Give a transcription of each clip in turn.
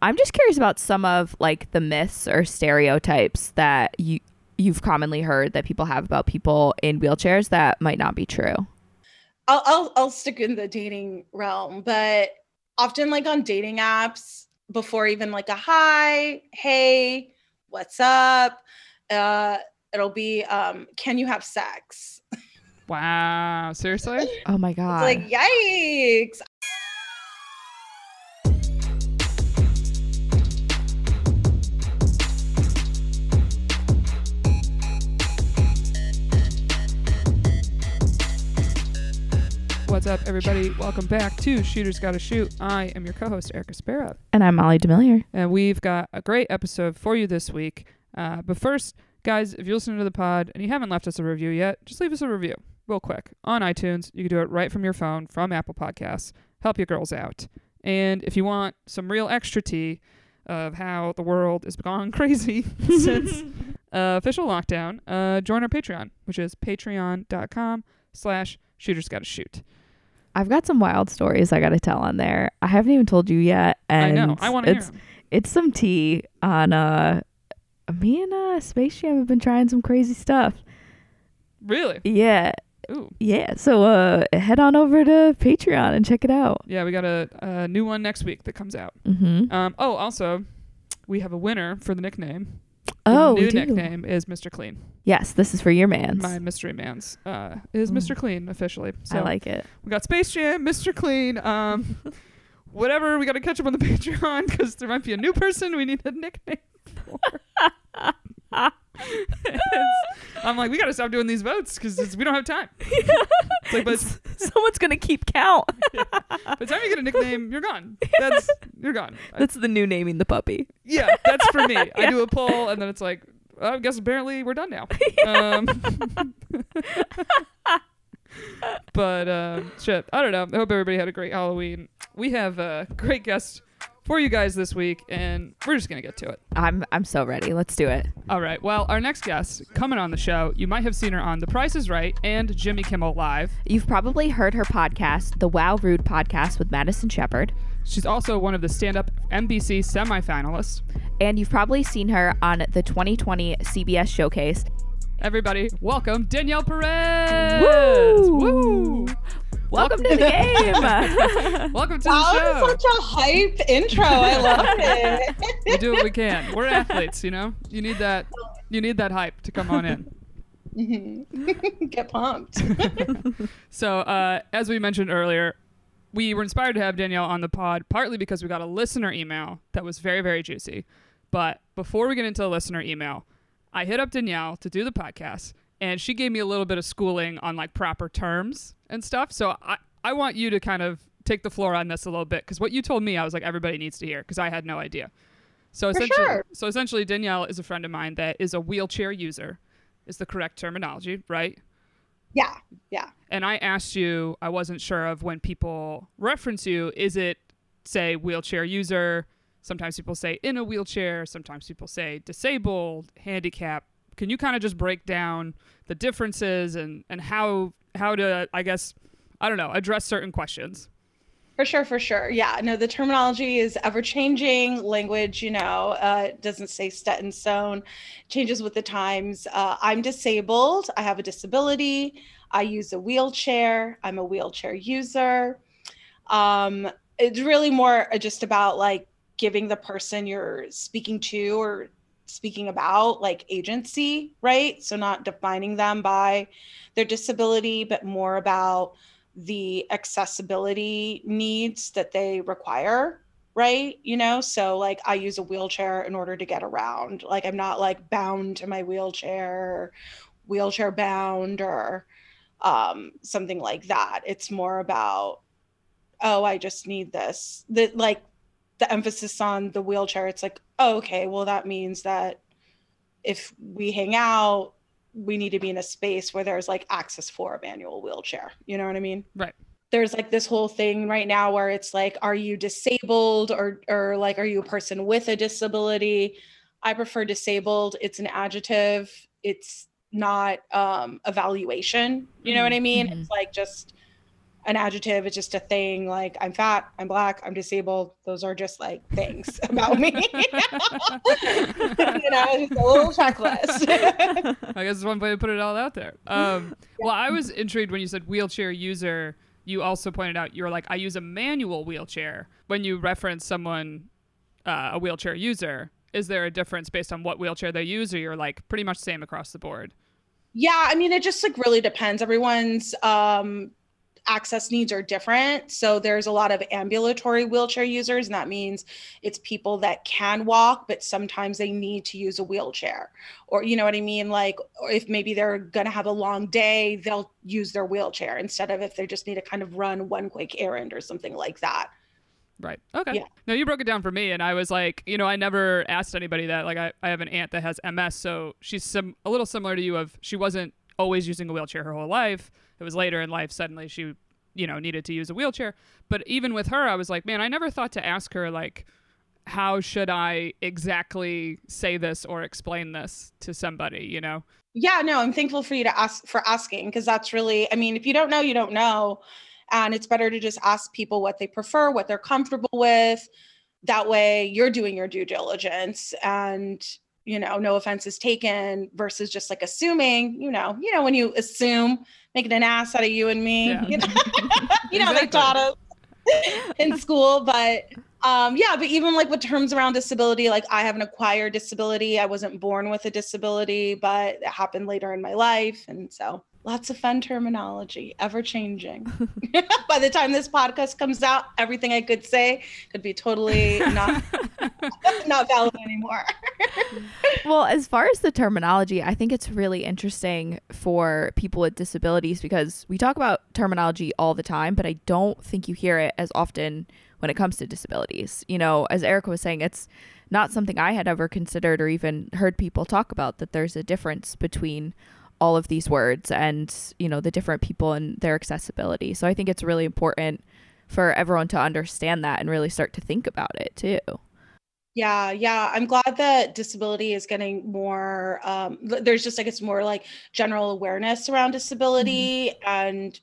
I'm just curious about some of like the myths or stereotypes that you've commonly heard that people have about people in wheelchairs that might not be true. I'll stick in the dating realm, but often like on dating apps, before even like a hi, hey, what's up, it'll be can you have sex? Wow, seriously? Oh my God. It's like, yikes. What's up, everybody? Welcome back to Shooters Gotta Shoot. I am your co-host, Erica Sparrow. And I'm Molly DeMillier. And we've got a great episode for you this week. But first, guys, if you're listening to the pod and you haven't left us a review yet, just leave us a review real quick on iTunes. You can do it right from your phone, from Apple Podcasts. Help your girls out. And if you want some real extra tea of how the world is gone crazy since official lockdown, join our Patreon, which is patreon.com/shootersgottashoot. I've got some wild stories I got to tell on there. I haven't even told you yet. And I know. I want to hear them. It's some tea on me and Space Jam have been trying some crazy stuff. Really? Yeah. Ooh. Yeah. So head on over to Patreon and check it out. Yeah, we got a new one next week that comes out. Mm-hmm. Also, we have a winner for the nickname. The new nickname is Mr. Clean. Yes, this is for your mans. My mystery man's is Mr. Clean officially. So I like it. We got Space Jam, Mr. Clean. Whatever, we got to catch up on the Patreon because there might be a new person we need a nickname for. I'm like, we got to stop doing these votes because we don't have time. It's like, but someone's gonna keep count. Yeah. By the time you get a nickname, you're gone. You're gone. That's the new naming the puppy. Yeah, that's for me. Yeah. I do a poll and then it's like, I guess apparently we're done now. But shit, I don't know. I hope everybody had a great Halloween. We have a great guest for you guys this week, and we're just gonna get to it. I'm so ready. Let's do it. All right. Well, our next guest coming on the show, you might have seen her on The Price is Right and Jimmy Kimmel Live. You've probably heard her podcast, the Wow Rude podcast with Madison Shepard. She's also one of the stand-up NBC semifinalists. And you've probably seen her on the 2020 CBS Showcase. Everybody, welcome Danielle Perez. Woo! Woo! Welcome to the game. Welcome to the show. That was such a hype intro. I love it. We do what we can. We're athletes, you know? You need that hype to come on in. Mm-hmm. Get pumped. So, as we mentioned earlier, we were inspired to have Danielle on the pod, partly because we got a listener email that was very, very juicy. But before we get into the listener email, I hit up Danielle to do the podcast, and she gave me a little bit of schooling on like proper terms and stuff. So I want you to kind of take the floor on this a little bit, because what you told me, I was like, everybody needs to hear, because I had no idea. So essentially, Danielle is a friend of mine that is a wheelchair user, is the correct terminology, right? Yeah. And I asked you, I wasn't sure of when people reference you, is it, say, wheelchair user? Sometimes people say in a wheelchair. Sometimes people say disabled, handicapped. Can you kind of just break down the differences and how to, I guess, I don't know, address certain questions? For sure. Yeah, no, the terminology is ever changing. Language, doesn't stay set in stone, changes with the times. I'm disabled. I have a disability. I use a wheelchair. I'm a wheelchair user. It's really more just about like giving the person you're speaking to or speaking about like agency, right? So not defining them by their disability, but more about the accessibility needs that they require, right? So like I use a wheelchair in order to get around. Like I'm not like bound to my wheelchair or wheelchair bound or something like that. It's more about, I just need this. Like the emphasis on the wheelchair, it's like, okay, well that means that if we hang out, we need to be in a space where there's like access for a manual wheelchair. You know what I mean? Right. There's like this whole thing right now where it's like, are you disabled or like, are you a person with a disability? I prefer disabled. It's an adjective. It's not evaluation. You know what I mean? Mm-hmm. It's like just, an adjective. It's just a thing. Like, I'm fat, I'm Black, I'm disabled. Those are just like things about me. Just a little checklist. I guess it's one way to put it all out there. Well, I was intrigued when you said wheelchair user. You also pointed out, you were like, I use a manual wheelchair. When you reference someone, a wheelchair user, is there a difference based on what wheelchair they use, or you're like pretty much same across the board? Yeah, I mean, it just like really depends. Everyone's access needs are different. So there's a lot of ambulatory wheelchair users, and that means it's people that can walk, but sometimes they need to use a wheelchair. Or, you know what I mean? Like, or if maybe they're going to have a long day, they'll use their wheelchair instead of if they just need to kind of run one quick errand or something like that. Right. Okay. Yeah. No, you broke it down for me, and I was like, I never asked anybody that. Like, I have an aunt that has MS, so she's a little similar to you. She wasn't always using a wheelchair her whole life. It was later in life suddenly she, needed to use a wheelchair. But even with her, I was like, man, I never thought to ask her, like, how should I exactly say this or explain this to somebody, Yeah, no, I'm thankful for you to ask for asking, because that's really, I mean, if you don't know, you don't know. And it's better to just ask people what they prefer, what they're comfortable with. That way you're doing your due diligence and, no offense is taken, versus just like assuming, when you assume, making an ass out of you and me, Yeah. They taught us in school. But but even like with terms around disability, like I have an acquired disability. I wasn't born with a disability, but it happened later in my life. And so lots of fun terminology, ever changing. By the time this podcast comes out, everything I could say could be totally not valid anymore. Well, as far as the terminology, I think it's really interesting for people with disabilities, because we talk about terminology all the time, but I don't think you hear it as often when it comes to disabilities. As Erica was saying, it's not something I had ever considered or even heard people talk about, that there's a difference between all of these words and, the different people and their accessibility. So I think it's really important for everyone to understand that and really start to think about it too. Yeah. I'm glad that disability is getting more, there's just, I guess, more like general awareness around disability and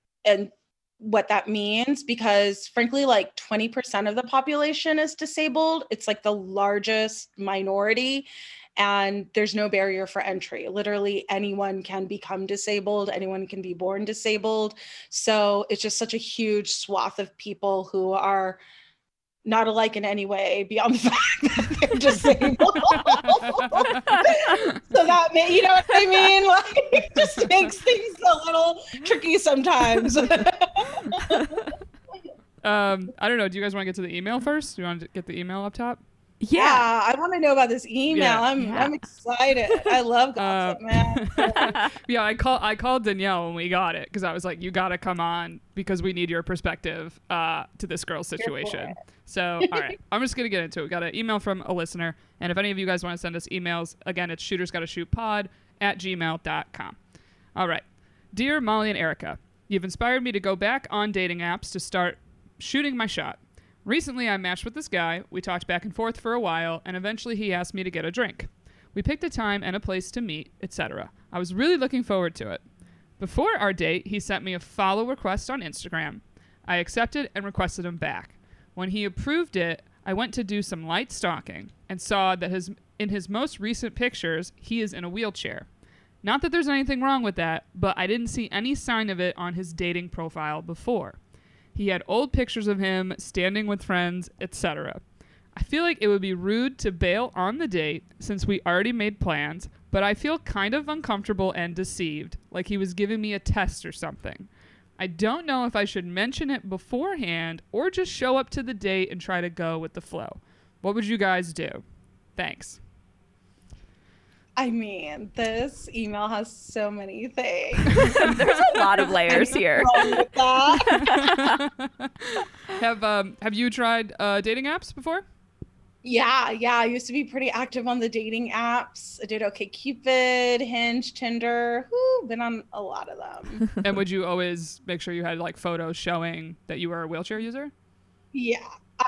what that means, because frankly, like 20% of the population is disabled. It's like the largest minority. And there's no barrier for entry. Literally anyone can become disabled. Anyone can be born disabled. So it's just such a huge swath of people who are not alike in any way beyond the fact that they're disabled. So that may, you know what I mean? Like, it just makes things a little tricky sometimes. I don't know. Do you guys want to get to the email first? Do you want to get the email up top? Yeah, I want to know about this email. Yeah. I'm excited. I love gossip, man. Yeah, I called Danielle when we got it, because I was like, you got to come on because we need your perspective to this girl's situation. So, all right, I'm just going to get into it. We got an email from a listener. And if any of you guys want to send us emails, again, it's shootersgottashootpod@gmail.com. All right. Dear Molly and Erica, you've inspired me to go back on dating apps to start shooting my shot. Recently, I matched with this guy. We talked back and forth for a while, and eventually he asked me to get a drink. We picked a time and a place to meet, etc. I was really looking forward to it. Before our date, he sent me a follow request on Instagram. I accepted and requested him back. When he approved it, I went to do some light stalking and saw that in his most recent pictures, he is in a wheelchair. Not that there's anything wrong with that, but I didn't see any sign of it on his dating profile before. He had old pictures of him standing with friends, etc. I feel like it would be rude to bail on the date since we already made plans, but I feel kind of uncomfortable and deceived, like he was giving me a test or something. I don't know if I should mention it beforehand or just show up to the date and try to go with the flow. What would you guys do? Thanks. I mean, this email has so many things. There's a lot of layers here. With that. Have you tried dating apps before? Yeah. I used to be pretty active on the dating apps. I did OkCupid, Hinge, Tinder. Been on a lot of them. And would you always make sure you had like photos showing that you were a wheelchair user? Yeah.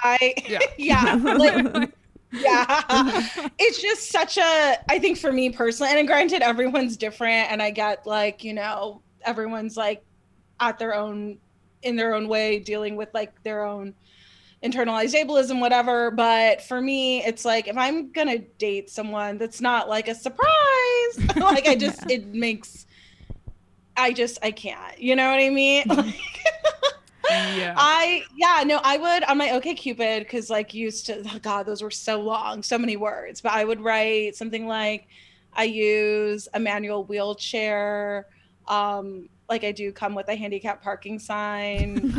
It's just such I think for me personally, and granted everyone's different, and I get like, everyone's like at their own in their own way dealing with like their own internalized ableism, whatever. But for me, it's like, if I'm gonna date someone that's not like a surprise, like it makes, I can't, you know what I mean? Yeah. I would on my OkCupid, because like used to, oh God, those were so long, so many words, but I would write something like, I use a manual wheelchair, like I do come with a handicap parking sign,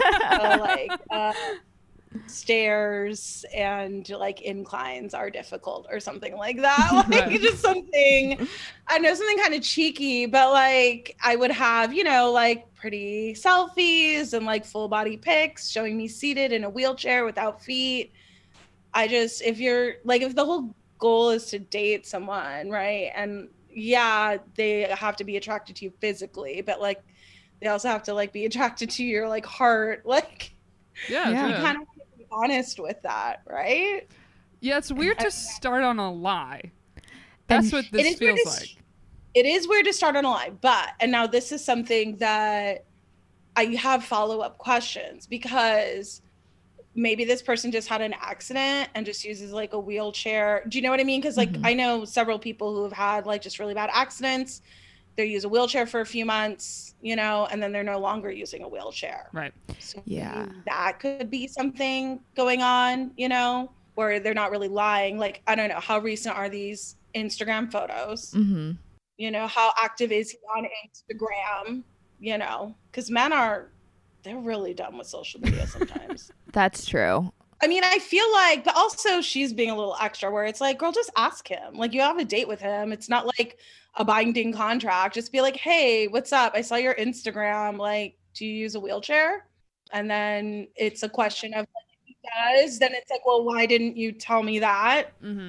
stairs and like inclines are difficult or something like that. Like just something, I know, something kind of cheeky, but like I would have, you know, like pretty selfies and like full body pics showing me seated in a wheelchair without feet. If you're like, if the whole goal is to date someone, right? And yeah, they have to be attracted to you physically, but like they also have to like be attracted to your like heart. Like, you kind of honest with that, right? Yeah, it's weird to start on a lie. That's what this feels like. It is weird to start on a lie, and now this is something that I have follow-up questions, because maybe this person just had an accident and just uses like a wheelchair. Do you know what I mean? Because like I know several people who have had like just really bad accidents. They use a wheelchair for a few months, you know, and then they're no longer using a wheelchair. Right. So that could be something going on, you know, where they're not really lying. Like, I don't know, how recent are these Instagram photos? You know, how active is he on Instagram? You know, because men they're really dumb with social media sometimes. That's true. I mean, I feel like, but also she's being a little extra, where it's like, girl, just ask him. Like, you have a date with him. It's not like a binding contract. Just be like, hey, what's up? I saw your Instagram. Like, do you use a wheelchair? And then it's a question of, like, if he does, then it's like, well, why didn't you tell me that?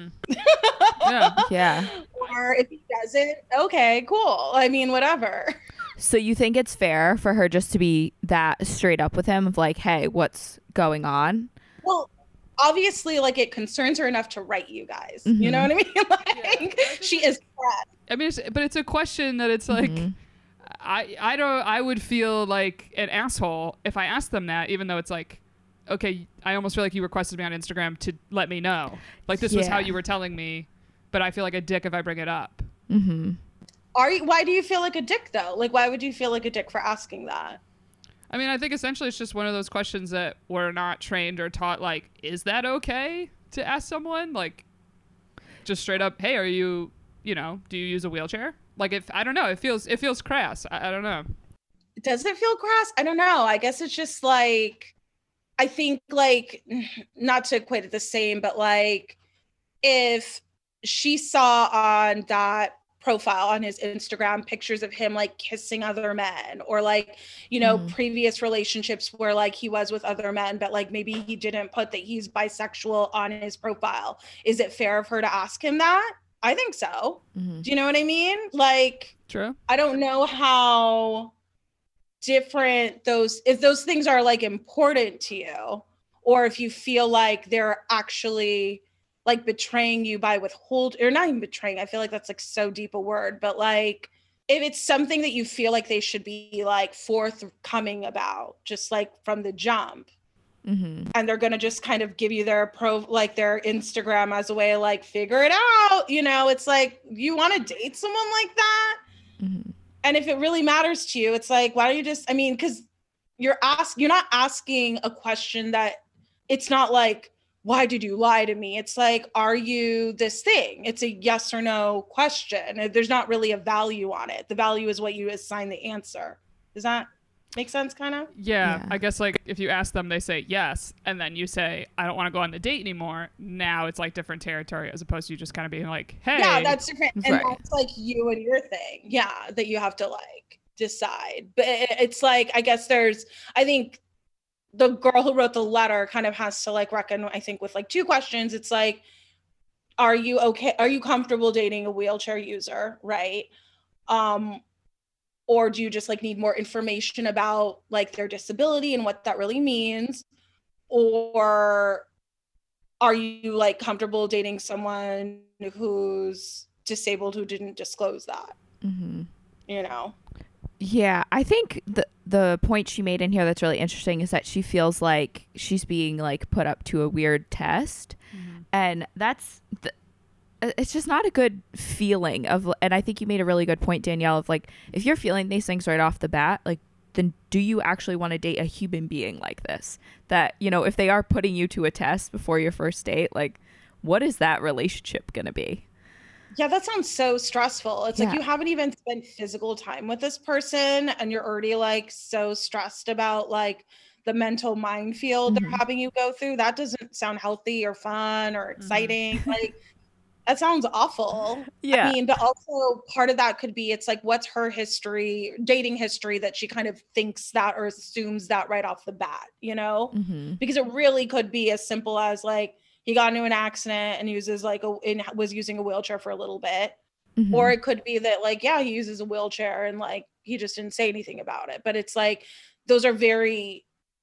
Yeah. Or if he doesn't, okay, cool. I mean, whatever. So you think it's fair for her just to be that straight up with him of like, hey, what's going on? Well, obviously, like, it concerns her enough to write you guys. You know what I mean? Like, she is pressed. I mean, but it's a question that it's like, I would feel like an asshole if I asked them that, even though it's like, okay, I almost feel like you requested me on Instagram to let me know. Like, this was how you were telling me, but I feel like a dick if I bring it up. Why do you feel like a dick, though? Like, why would you feel like a dick for asking that? I mean, I think essentially it's just one of those questions that we're not trained or taught, like, is that okay to ask someone? Like, just straight up, hey, do you use a wheelchair? Like, I don't know, it feels crass. I don't know. Does it feel crass? I don't know. I guess it's just like, I think, like, not to equate it the same, but like, if she saw on that profile on his Instagram pictures of him like kissing other men, or like, you know, previous relationships where like he was with other men, but like maybe he didn't put that he's bisexual on his profile, is it fair of her to ask him that? I think so. Do you know what I mean? Like, true. I don't know how different if those things are like important to you, or if you feel like they're actually like betraying you by or not even betraying. I feel like that's like so deep a word, but like, if it's something that you feel like they should be like forthcoming about, just like from the jump, and they're going to just kind of give you their their Instagram as a way to like figure it out. You know, it's like, you want to date someone like that? And if it really matters to you, it's like, why don't you just, I mean, because you're not asking a question that, it's not like, why did you lie to me? It's like, are you this thing? It's a yes or no question. There's not really a value on it. The value is what you assign the answer. Does that make sense, kind of? Yeah, I guess like if you ask them, they say yes, and then you say, I don't want to go on the date anymore. Now it's like different territory, as opposed to you just kind of being like, hey. Yeah, that's different. And that's like you and your thing. Yeah, that you have to like decide. But it's like, I guess I think the girl who wrote the letter kind of has to like reckon, I think, with like two questions. It's like, are you okay? Are you comfortable dating a wheelchair user? Right. Or do you just like need more information about like their disability and what that really means? Or are you like comfortable dating someone who's disabled who didn't disclose that? You know? Yeah, I think the point she made in here that's really interesting is that she feels like she's being like put up to a weird test, and it's just not a good feeling of. And I think you made a really good point, Danielle, of like, if you're feeling these things right off the bat, like, then do you actually want to date a human being like this? That, you know, if they are putting you to a test before your first date, like, what is that relationship gonna be? Yeah, that sounds so stressful. It's like you haven't even spent physical time with this person and you're already like so stressed about like the mental minefield they're having you go through. That doesn't sound healthy or fun or exciting. Like, that sounds awful. Yeah. I mean, but also part of that could be, it's like, what's her history, dating history, that she kind of thinks that or assumes that right off the bat, you know? Because it really could be as simple as like, he got into an accident and uses like was using a wheelchair for a little bit. Or it could be that like, yeah, he uses a wheelchair and like, he just didn't say anything about it. But it's like, they're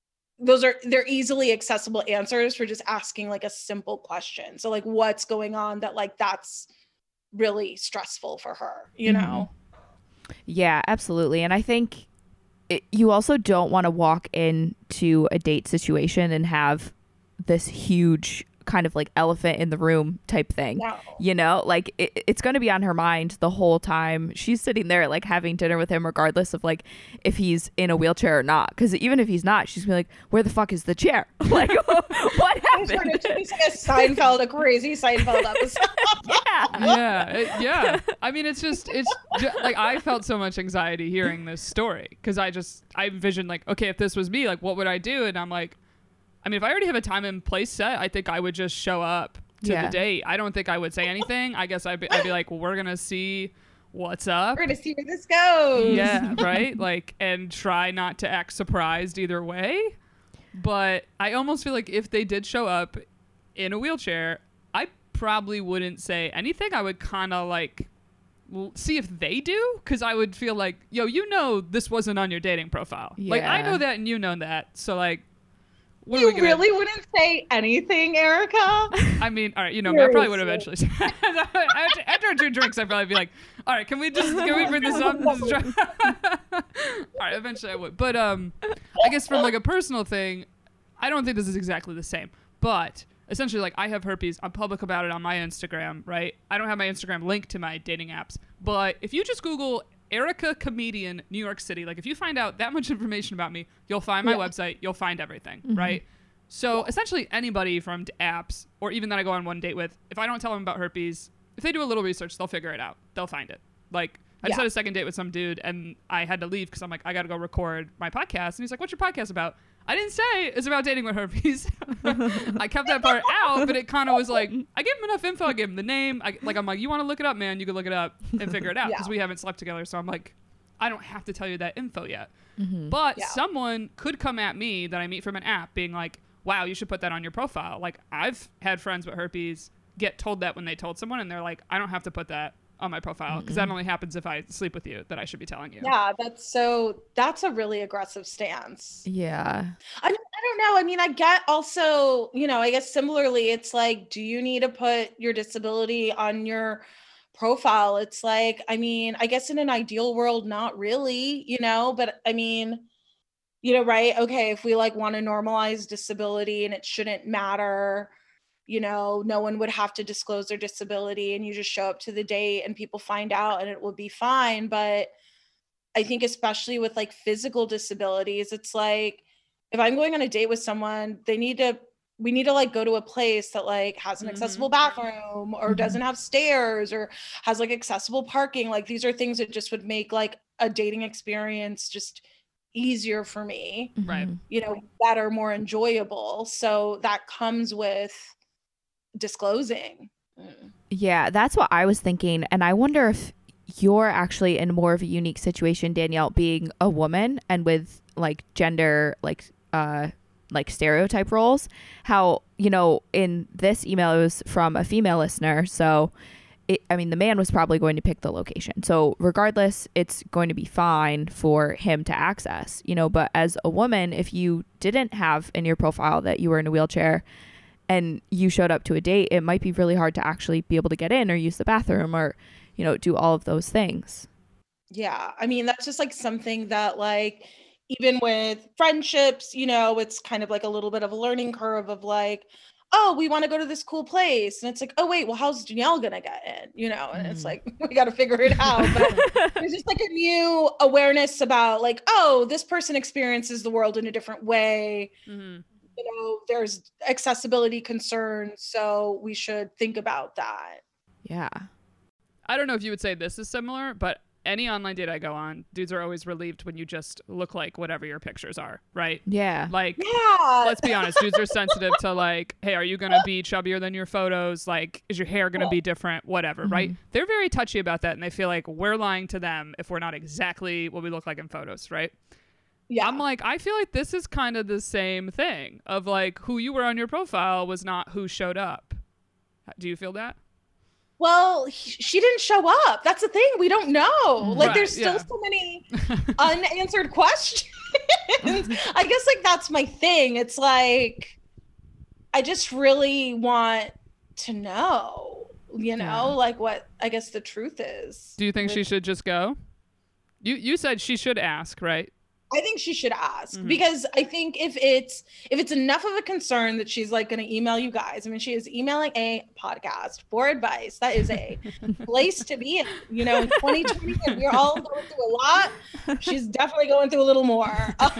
easily accessible answers for just asking like a simple question. So like, what's going on that like, that's really stressful for her, you know? Yeah, absolutely. And I think you also don't want to walk into a date situation and have this huge kind of like elephant in the room type thing. No. You know, like it's going to be on her mind the whole time she's sitting there like having dinner with him, regardless of like if he's in a wheelchair or not. Because even if he's not, she's gonna be like, where the fuck is the chair? Like, what happened? It's like a crazy Seinfeld episode. Yeah. I mean, it's like, I felt so much anxiety hearing this story because I envisioned like, okay, if this was me, like, what would I do? And I'm like, I mean, if I already have a time and place set, I think I would just show up to the date. I don't think I would say anything. I guess I'd be like, well, we're going to see what's up. We're going to see where this goes. Yeah, right? Like, and try not to act surprised either way. But I almost feel like if they did show up in a wheelchair, I probably wouldn't say anything. I would kind of like see if they do, because I would feel like, yo, you know this wasn't on your dating profile. Yeah. Like, I know that and you know that. So, like, what you really wouldn't say anything, Erica? I mean, all right, you know, I probably would eventually say after 2 drinks, I'd probably be like, all right, can we bring this up? All right, eventually I would. But I guess from like a personal thing, I don't think this is exactly the same. But essentially, like, I have herpes. I'm public about it on my Instagram, right? I don't have my Instagram linked to my dating apps. But if you just Google Erica Comedian New York City, like, if you find out that much information about me, you'll find my website, you'll find everything, right? So essentially anybody from apps, or even that I go on one date with, if I don't tell them about herpes, if they do a little research, they'll figure it out. They'll find it. Like, I just had a second date with some dude and I had to leave because I'm like, I got to go record my podcast. And he's like, what's your podcast about? I didn't say it's about dating with herpes. I kept that part out, but it kind of was like, I gave him enough info. I gave him the name. I'm like, you want to look it up, man? You can look it up and figure it out, because we haven't slept together. So I'm like, I don't have to tell you that info yet. But someone could come at me that I meet from an app being like, wow, you should put that on your profile. Like, I've had friends with herpes get told that when they told someone, and they're like, I don't have to put that on my profile because that only happens if I sleep with you, that I should be telling you. Yeah, that's a really aggressive stance. Yeah. I don't know. I mean, I get also, you know, I guess similarly, it's like, do you need to put your disability on your profile? It's like, I mean, I guess in an ideal world, not really, you know, but I mean, you know, right? Okay, if we like want to normalize disability and it shouldn't matter, you know, no one would have to disclose their disability and you just show up to the date and people find out and it will be fine. But I think especially with like physical disabilities, it's like, if I'm going on a date with someone, we need to like go to a place that like has an accessible bathroom or doesn't have stairs or has like accessible parking. Like, these are things that just would make like a dating experience just easier for me, right? You know, better, more enjoyable. So that comes with disclosing. Yeah, that's what I was thinking. And I wonder if you're actually in more of a unique situation, Danielle, being a woman and with like gender, like stereotype roles. How, you know, in this email, it was from a female listener. So I mean, the man was probably going to pick the location. So regardless, it's going to be fine for him to access, you know, but as a woman, if you didn't have in your profile that you were in a wheelchair and you showed up to a date, it might be really hard to actually be able to get in or use the bathroom or, you know, do all of those things. Yeah. I mean, that's just like something that like even with friendships, you know, it's kind of like a little bit of a learning curve of like, oh, we want to go to this cool place. And it's like, oh wait, well, how's Danielle gonna get in? You know, and it's like we gotta figure it out. But there's just like a new awareness about like, oh, this person experiences the world in a different way. You know, there's accessibility concerns, so we should think about that. Yeah. I don't know if you would say this is similar, but any online date I go on, dudes are always relieved when you just look like whatever your pictures are, right? Yeah. Like, Yeah. let's be honest, dudes are sensitive to like, hey, are you going to be chubbier than your photos? Like, is your hair going to be different? Whatever, right? They're very touchy about that, and they feel like we're lying to them if we're not exactly what we look like in photos, right? Yeah. I'm like, I feel like this is kind of the same thing of like who you were on your profile was not who showed up. Do you feel that? Well, she didn't show up. That's the thing. We don't know. Like, Right, there's still so many unanswered questions. I guess, like, that's my thing. It's like, I just really want to know, you know, like what I guess the truth is. Do you think she should just go? You said she should ask, right? I think she should ask because I think if it's enough of a concern that she's like going to email you guys. I mean, she is emailing a podcast for advice. That is a place to be in, you know, in 2020, and we're all going through a lot. She's definitely going through a little more. But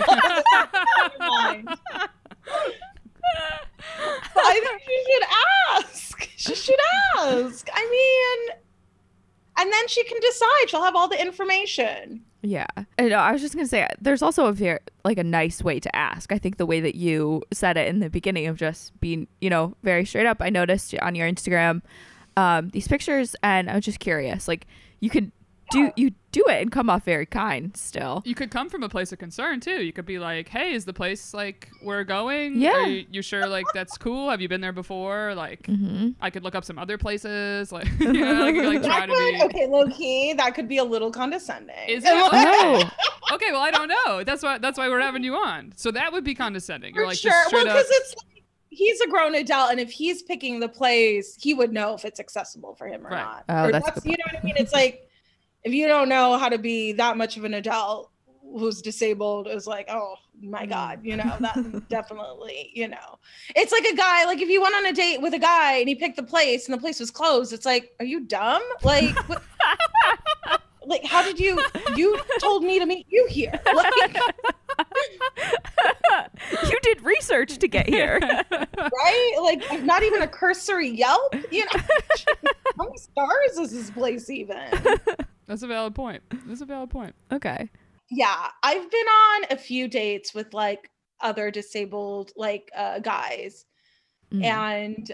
I think she should ask. She should ask. I mean, and then she can decide. She'll have all the information. Yeah. I was just going to say, there's also a nice way to ask. I think the way that you said it in the beginning of just being, you know, very straight up. I noticed on your Instagram these pictures, and I was just curious. Like, you could do it and come off very kind still. You could come from a place of concern too. You could be like, hey, is the place like we're going? Yeah. Are you sure like that's cool? Have you been there before? Like, I could look up some other places. Like, you know, like try to be. Okay, low key, that could be a little condescending. Is it? Oh. Okay, well, I don't know. That's why we're having you on. So that would be condescending. You're like, sure. just straight Well, because up. it's like, he's a grown adult, and if he's picking the place, he would know if it's accessible for him or not. Oh, or that's you know what I mean? It's like, if you don't know how to be that much of an adult who's disabled, it's like, oh my God, you know, that definitely, you know, it's like a guy, like if you went on a date with a guy and he picked the place and the place was closed, it's like, are you dumb? Like, like, how did you told me to meet you here? Like, you did research to get here. right? Like, not even a cursory Yelp, you know, how many stars is this place even? That's a valid point. Okay. Yeah, I've been on a few dates with like other disabled like guys, and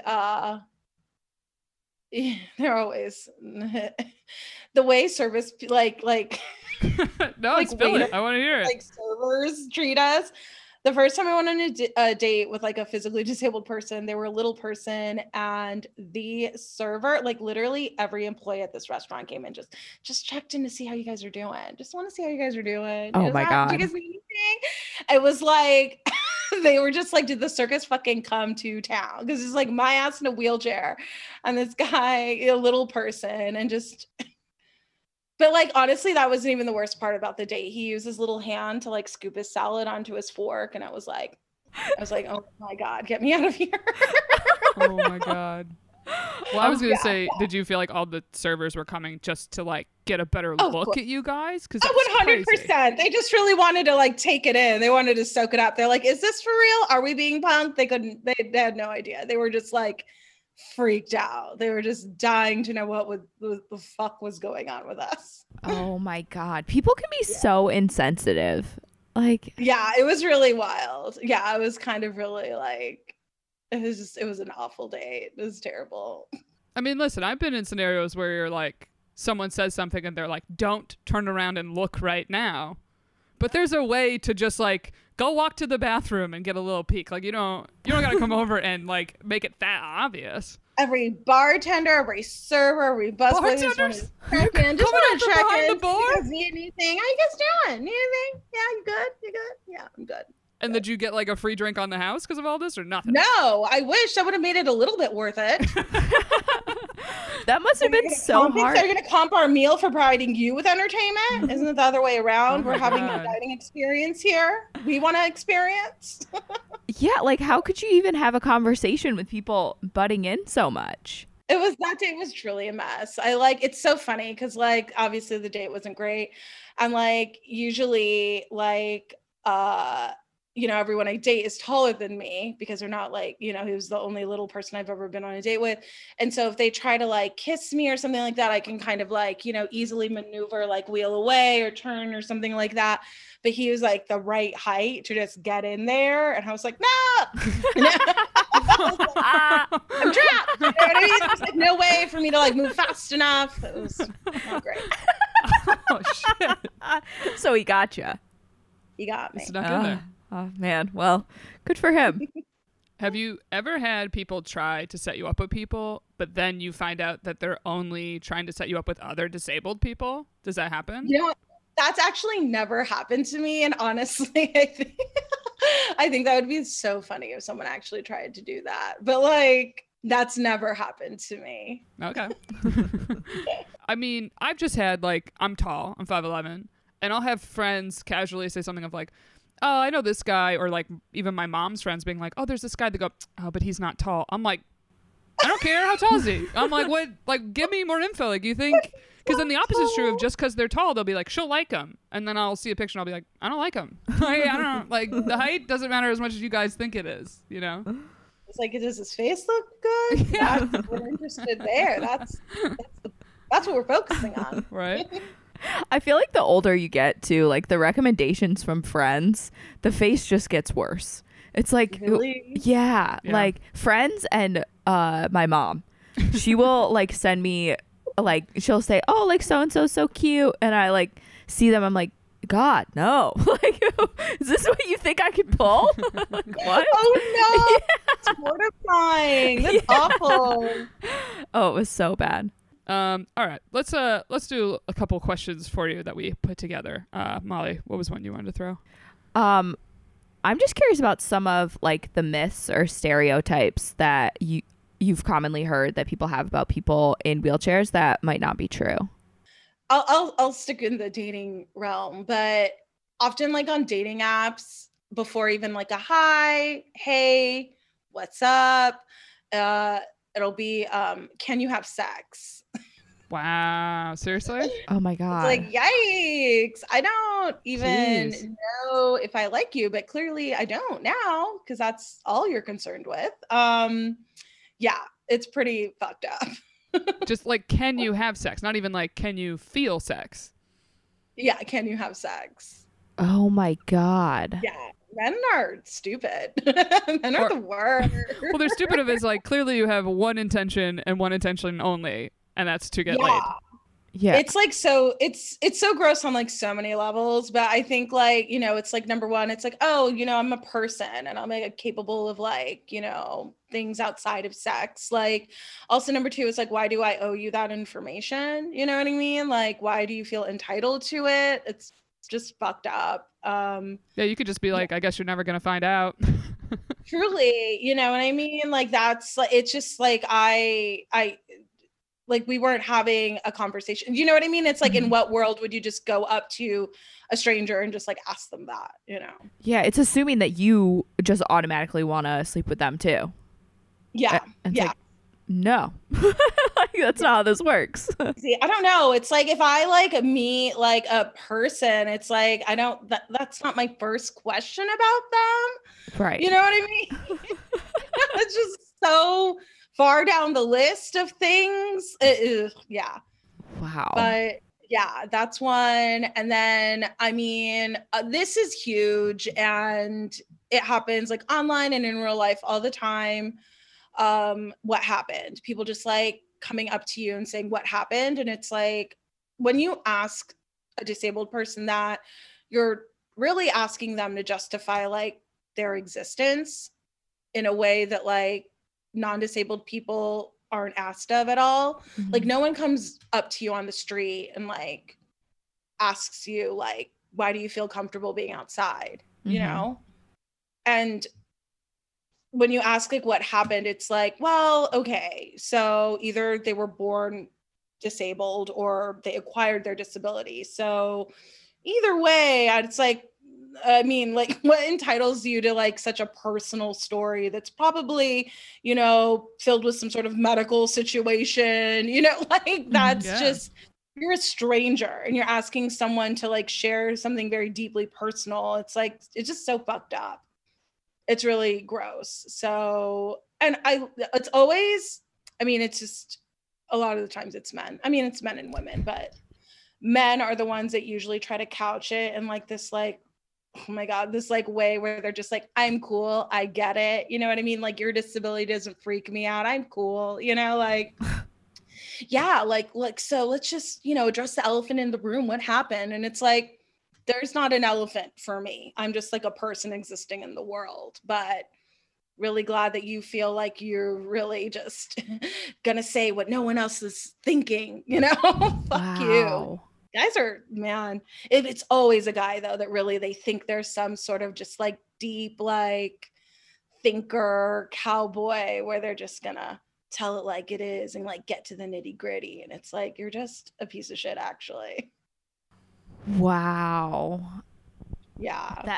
they're always the way service like No, like spill it. I want to hear it. like servers treat us. The first time I went on a date with like a physically disabled person, they were a little person, and the server, like literally every employee at this restaurant came in, just checked in to see how you guys are doing. Just want to see how you guys are doing. Oh my God. Do you guys need anything? It was like they were just like, did the circus fucking come to town? Because it's like my ass in a wheelchair and this guy, a little person, and just. But like, honestly, that wasn't even the worst part about the date. He used his little hand to like scoop his salad onto his fork. And I was like, oh my God, get me out of here. Oh my God. Well, I was going to say, did you feel like all the servers were coming just to like get a better look at you guys? Because 100%. They just really wanted to like take it in. They wanted to soak it up. They're like, is this for real? Are we being punked? They had no idea. They were just like, freaked out. They were just dying to know what the fuck was going on with us. Oh my God. People can be so insensitive. Like, yeah, it was really wild. Yeah, it was kind of really like, it was an awful date. It was terrible. I mean, listen, I've been in scenarios where you're like, someone says something and they're like, don't turn around and look right now. But there's a way to just like go walk to the bathroom and get a little peek. Like you don't gotta come over and like make it that obvious. Every bartender, every server, every busboy just want to check in. Just want to check in. The bar? You guys need anything? How you guys doing? Need anything? Yeah, you good? You good? Yeah, I'm good. And did you get like a free drink on the house because of all this or nothing? No, I wish. I would have made it a little bit worth it. That must have been so hard. They're going to comp our meal for providing you with entertainment. Isn't it the other way around? Oh We're having God. a dining experience here. We want to experience. Yeah, like how could you even have a conversation with people butting in so much? That date was truly a mess. It's so funny because like obviously the date wasn't great. And like usually like everyone I date is taller than me because they're not like, he was the only little person I've ever been on a date with. And so if they try to like kiss me or something like that, I can kind of like, easily maneuver, like wheel away or turn or something like that. But he was like the right height to just get in there. And I was like, no, I'm trapped. You know what I mean? There's like no way for me to like move fast enough. It was not great. Oh shit! So he got you. He got me. Snuck in there. Oh man, well, good for him. Have you ever had people try to set you up with people, but then you find out that they're only trying to set you up with other disabled people? Does that happen? That's actually never happened to me. And honestly, I think that would be so funny if someone actually tried to do that. But like, that's never happened to me. Okay. I mean, I've just had like, I'm tall, I'm 5'11", and I'll have friends casually say something of like, oh, I know this guy, or like even my mom's friends being like, oh, there's this guy. They go, oh, but he's not tall. I'm like, I don't care. How tall is he? I'm like, what? Like, give me more info. Like, you think? Because then the opposite is true of just because they're tall, they'll be like, she'll like him. And then I'll see a picture and I'll be like, I don't like him. Like, I don't know. Like, the height doesn't matter as much as you guys think it is, you know? It's like, does his face look good? Yeah. We're interested there. That's what we're focusing on. Right? I feel like the older you get too, like the recommendations from friends, the face just gets worse. It's like, Really? yeah, like friends and my mom, she will like send me, like she'll say, oh, like so and so cute, and I like see them, I'm like, God, no. Like, is this what you think I could pull? Like, what? Oh no, Yeah. it's mortifying. That's awful. Oh, it was so bad. All right. Let's do a couple questions for you that we put together. Molly, what was one you wanted to throw? I'm just curious about some of like the myths or stereotypes that you've commonly heard that people have about people in wheelchairs that might not be true. I'll stick in the dating realm, but often like on dating apps, before even like a hi, hey, what's up, it'll be can you have sex? Wow. Seriously? Oh my It's God. like, yikes, I don't even Jeez. know if I like you, but clearly I don't now because that's all you're concerned with. Yeah, it's pretty fucked up. Just like, can you have sex? Not even like, can you feel sex? Yeah, can you have sex? Oh my God. Yeah, men are stupid. Men are the worst. Well, they're stupid of is like, clearly you have one intention and one intention only, and that's to get laid. Yeah. It's like it's so gross on like so many levels, but I think like, it's like number one, it's like, oh, I'm a person and I'm like capable of like, things outside of sex. Like also number two is like, why do I owe you that information? You know what I mean? Like, why do you feel entitled to it? It's just fucked up. Yeah, you could just be like, I guess you're never gonna find out. Truly, you know what I mean? Like that's like, it's just like I like we weren't having a conversation. You know what I mean? It's like, in what world would you just go up to a stranger and just like ask them that, Yeah, it's assuming that you just automatically want to sleep with them too. Yeah. And it's Yeah. like, no. Like, that's not how this works. See, I don't know. It's like if I like meet like a person, it's like that's not my first question about them. Right. You know what I mean? It's just so far down the list of things. Yeah. Wow. But yeah, that's one. And then, I mean, this is huge and it happens like online and in real life all the time. What happened? People just like coming up to you and saying what happened. And it's like, when you ask a disabled person that, you're really asking them to justify like their existence in a way that like non-disabled people aren't asked of at all. Mhm. Like no one comes up to you on the street and like asks you like, why do you feel comfortable being outside? You Mhm. know? And when you ask like what happened, it's like, well, okay, so either they were born disabled or they acquired their disability. So either way, it's like, I mean, like, what entitles you to like such a personal story that's probably, you know, filled with some sort of medical situation, you know, like that's just, you're a stranger and you're asking someone to like share something very deeply personal. It's like, it's just so fucked up. It's really gross. So, and it's always, I mean, it's just a lot of the times it's men. I mean, it's men and women, but men are the ones that usually try to couch it in like this, like, oh my God, this like way where they're just like, I'm cool. I get it. You know what I mean? Like your disability doesn't freak me out. I'm cool. You know, like, yeah, like, so let's just, you know, address the elephant in the room. What happened? And it's like, there's not an elephant for me. I'm just like a person existing in the world, but really glad that you feel like you're really just gonna say what no one else is thinking, you know? Fuck you. Guys are, man, it's always a guy though that really they think there's some sort of just like deep like thinker cowboy where they're just gonna tell it like it is and like get to the nitty gritty, and it's like you're just a piece of shit actually. Wow. Yeah.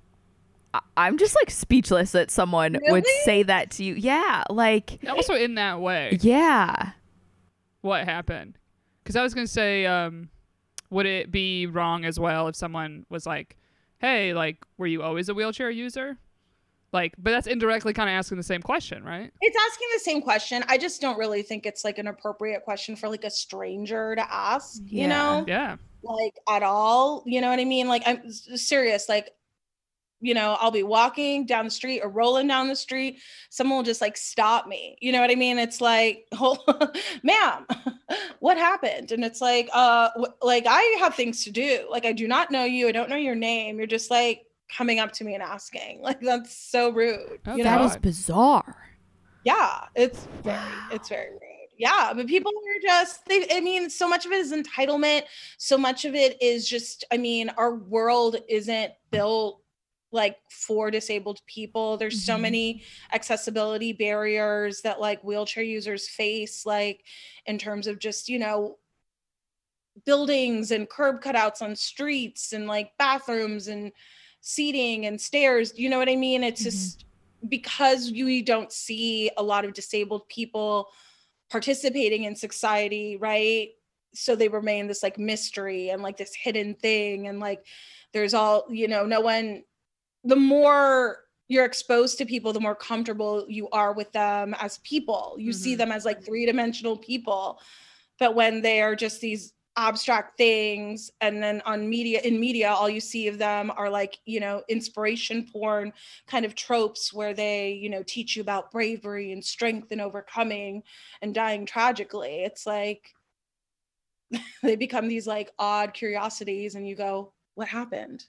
I'm just like speechless that someone would say that to you. Yeah, like also in that way. Yeah. What happened? Because I was gonna say, would it be wrong as well if someone was like, "Hey, like, were you always a wheelchair user?" Like, but that's indirectly kind of asking the same question, right? It's asking the same question. I just don't really think it's like an appropriate question for like a stranger to ask. You know? Yeah. Like at all. You know what I mean? Like I'm serious. Like, you know, I'll be walking down the street or rolling down the street. Someone will just like stop me. You know what I mean? It's like, ma'am, what happened? And it's like, like I have things to do. Like, I do not know you. I don't know your name. You're just like coming up to me and asking. Like, that's so rude. Oh, you that know? is bizarre. Yeah, it's very rude. Yeah, but people are just, I mean, so much of it is entitlement. So much of it is just, I mean, our world isn't built like for disabled people. There's so many accessibility barriers that like wheelchair users face, like in terms of just, you know, buildings and curb cutouts on streets and like bathrooms and seating and stairs. You know what I mean? It's just because we don't see a lot of disabled people participating in society, right? So they remain this like mystery and like this hidden thing. And like, there's all, you know, no one, the more you're exposed to people, the more comfortable you are with them as people. You see them as like three-dimensional people. But when they are just these abstract things, and then in media, all you see of them are like, you know, inspiration porn kind of tropes where they, you know, teach you about bravery and strength and overcoming and dying tragically. It's like they become these like odd curiosities, and you go, what happened?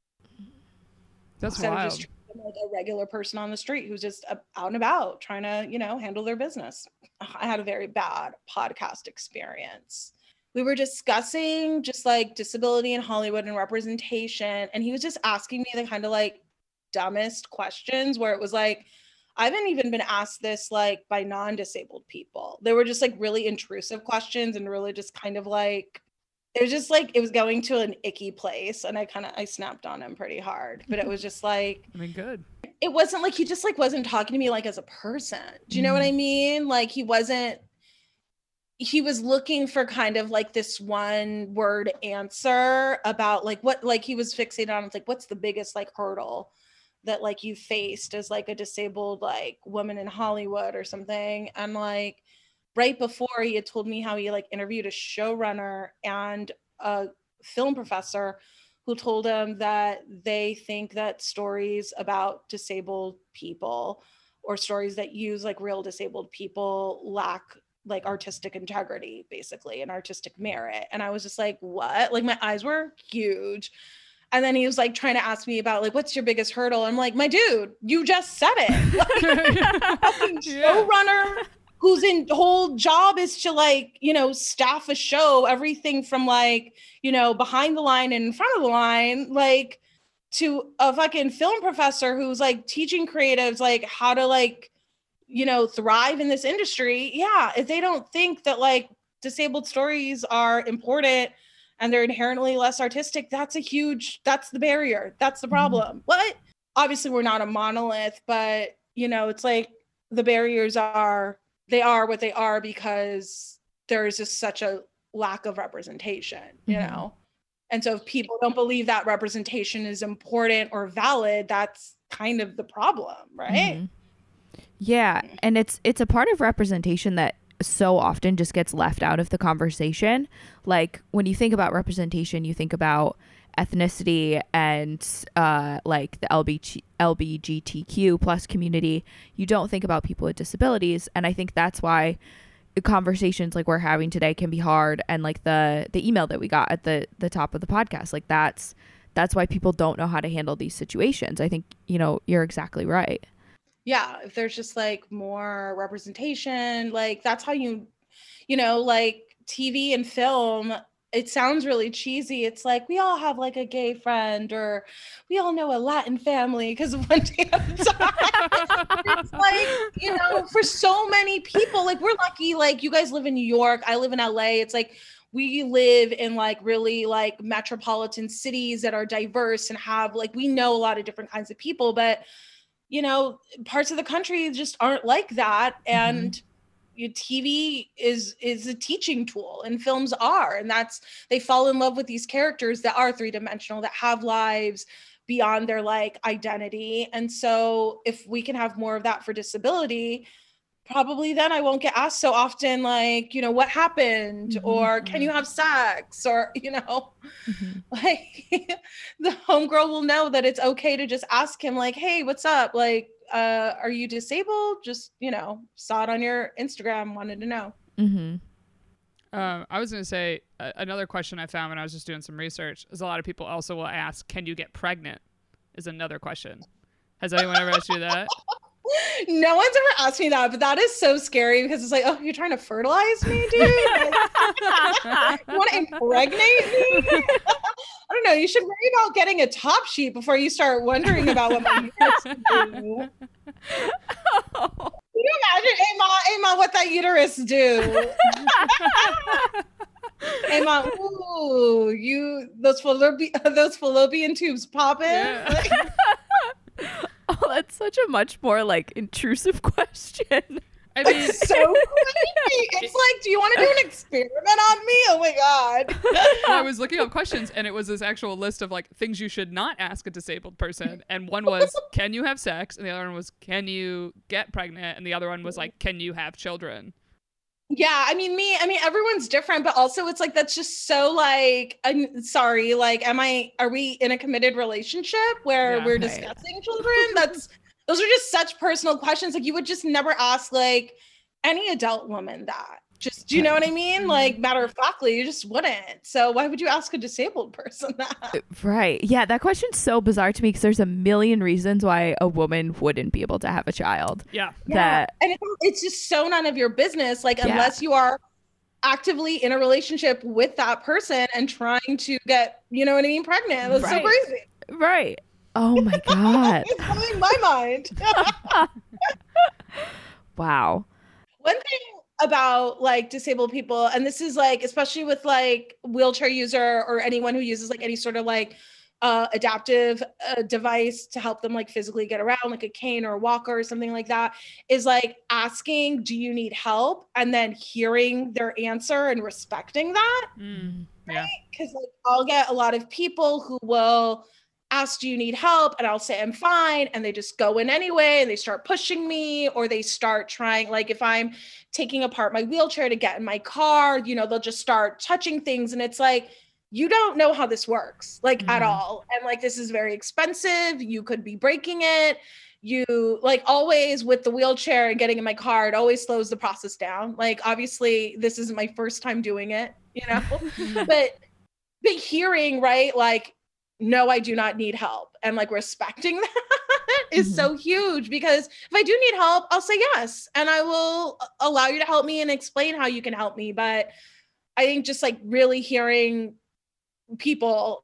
That's Instead wild. of just like a regular person on the street who's just out and about trying to, you know, handle their business. I had a very bad podcast experience. We were discussing just like disability in Hollywood and representation, and he was just asking me the kind of like dumbest questions where it was like, I haven't even been asked this like by non-disabled people. They were just like really intrusive questions and really just kind of like, it was just like, it was going to an icky place, and I snapped on him pretty hard, but it was just like, I mean, good. It wasn't like, he just like wasn't talking to me like as a person. Do you know what I mean? Like he was looking for kind of like this one word answer about like what, like he was fixated on, it's like, what's the biggest like hurdle that like you faced as like a disabled like woman in Hollywood or something. And like, right before, he had told me how he like interviewed a showrunner and a film professor who told him that they think that stories about disabled people or stories that use like real disabled people lack like artistic integrity, basically, and artistic merit. And I was just like, what? Like my eyes were huge. And then he was like trying to ask me about like, what's your biggest hurdle? I'm like, my dude, you just said it. Like, showrunner whose whole job is to like, you know, staff a show, everything from like, you know, behind the line and in front of the line. Like to a fucking film professor who's like teaching creatives like how to like, you know, thrive in this industry. Yeah, if they don't think that like disabled stories are important and they're inherently less artistic, that's the barrier. That's the problem. What? Obviously we're not a monolith, but you know, it's like the barriers are what they are because there's just such a lack of representation, you know? And so if people don't believe that representation is important or valid, that's kind of the problem, right? Yeah, and it's a part of representation that so often just gets left out of the conversation. Like when you think about representation, you think about ethnicity and like the LGBTQ plus community. You don't think about people with disabilities, and I think that's why conversations like we're having today can be hard. And like the email that we got at the top of the podcast, like that's why people don't know how to handle these situations. I think, you know, you're exactly right. Yeah, if there's just like more representation, like that's how you know, like TV and film, it sounds really cheesy. It's like we all have like a gay friend or we all know a Latin family because of one day at a time. It's like, you know, for so many people, like we're lucky, like you guys live in New York, I live in LA. It's like we live in like really like metropolitan cities that are diverse and have like, we know a lot of different kinds of people, but you know, parts of the country just aren't like that. And TV is a teaching tool and films are, and that's, they fall in love with these characters that are three-dimensional, that have lives beyond their like identity. And so if we can have more of that for disability, probably then I won't get asked so often, like, you know, what happened or can you have sex or, you know, like the homegirl will know that it's okay to just ask him like, hey, what's up? Like, are you disabled? Just, you know, saw it on your Instagram, wanted to know. I was going to say another question I found when I was just doing some research is a lot of people also will ask, can you get pregnant? Is another question. Has anyone ever asked you that? No one's ever asked me that, but that is so scary because it's like, oh, you're trying to fertilize me, dude? Like, you want to impregnate me? I don't know. You should worry about getting a top sheet before you start wondering about what my uterus do. Can you imagine, Emma, what that uterus do? Emma, ooh, those fallopian tubes popping. Yeah. Oh, that's such a much more like intrusive question. I mean, it's so creepy. It's like, do you want to do an experiment on me? Oh my God. I was looking up questions and it was this actual list of like things you should not ask a disabled person. And one was, can you have sex? And the other one was, can you get pregnant? And the other one was like, can you have children? Yeah, I mean, everyone's different, but also it's like, that's just so like, I'm sorry, like, are we in a committed relationship where we're discussing children? Those are just such personal questions. Like you would just never ask like any adult woman that. Just, do you know what I mean? Like matter of factly, you just wouldn't. So why would you ask a disabled person that? Right. Yeah, that question's so bizarre to me because there's a million reasons why a woman wouldn't be able to have a child. Yeah. And it's just so none of your business. Like unless you are actively in a relationship with that person and trying to get, you know what I mean, pregnant. That's so crazy. Right. Oh my God. It's blowing my mind. Wow. One thing about like disabled people, and this is like especially with like wheelchair user or anyone who uses like any sort of like adaptive device to help them like physically get around, like a cane or a walker or something like that, is like asking, do you need help? And then hearing their answer and respecting that. Right? Because like I'll get a lot of people who will ask, do you need help? And I'll say, I'm fine. And they just go in anyway, and they start pushing me, or they start trying, like if I'm taking apart my wheelchair to get in my car, you know, they'll just start touching things. And it's like, you don't know how this works, like at all. And like, this is very expensive. You could be breaking it. You like always with the wheelchair and getting in my car, it always slows the process down. Like, obviously this isn't my first time doing it, you know, but hearing, right, like, no, I do not need help. And like respecting that is so huge, because if I do need help, I'll say yes. And I will allow you to help me and explain how you can help me. But I think just like really hearing people